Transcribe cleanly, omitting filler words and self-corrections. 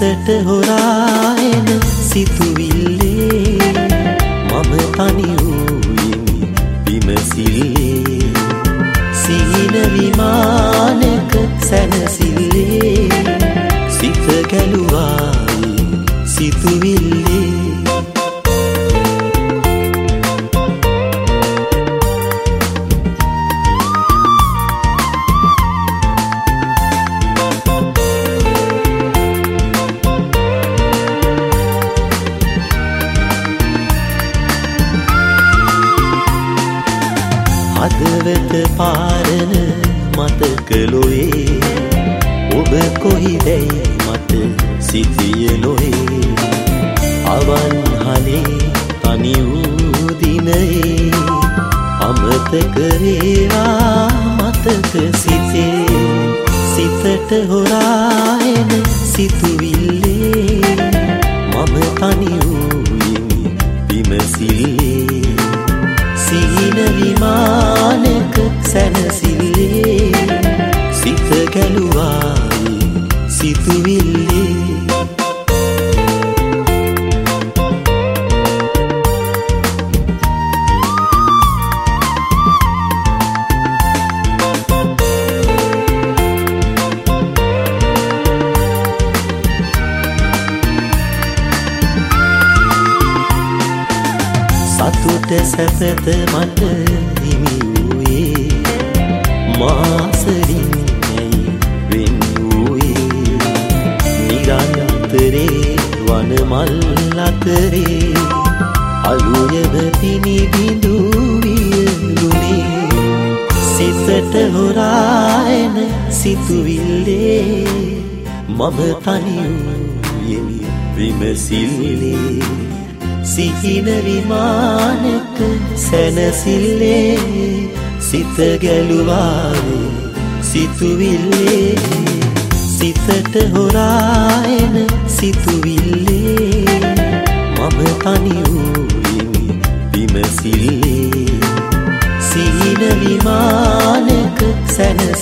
සිතට හොරායන සිතුවිල්ලේ මම තනි වූයෙමි විමසිල්ලේ සිහින විමානක සැනසිල්ලේ සිත ගැලුවායි සිතුවිල්ලේ හදවත පාරන මතකලොයේ ඔබ කොහිදැයි මට සිතිය නොයේ අවන්හනේ තනි වූ දිනයේ අමතකරේවා මතක සිතේ සිතට හොරායන සිතුවිල්ලේ මම තනි වූයෙමි විමසිල්ලේ සිහින විමානක සැනසිල්ලේ සිත ගැලුවායි සිතුවිල්ලේ සතුට සැපත මට හිමි වූයේ මාසරින් ඇයි වෙන් වූයේ නිරන්තරේ වනමල් අතරේ අලුයම පිනිබිඳු වියලුනේ සිතට හොරායන සිතුවිල්ලේ මම තනි වූයෙමි විමසිල්ලේ සිහින විමානක සැනසිල්ලේ සිත ගැලුවායි සිතුවිල්ලේ සිතට හොරායන සිතුවිල්ලේ මම තනි වූයෙමි විමසිල්ලේ සිහින විමානක සැනසිල්ලේ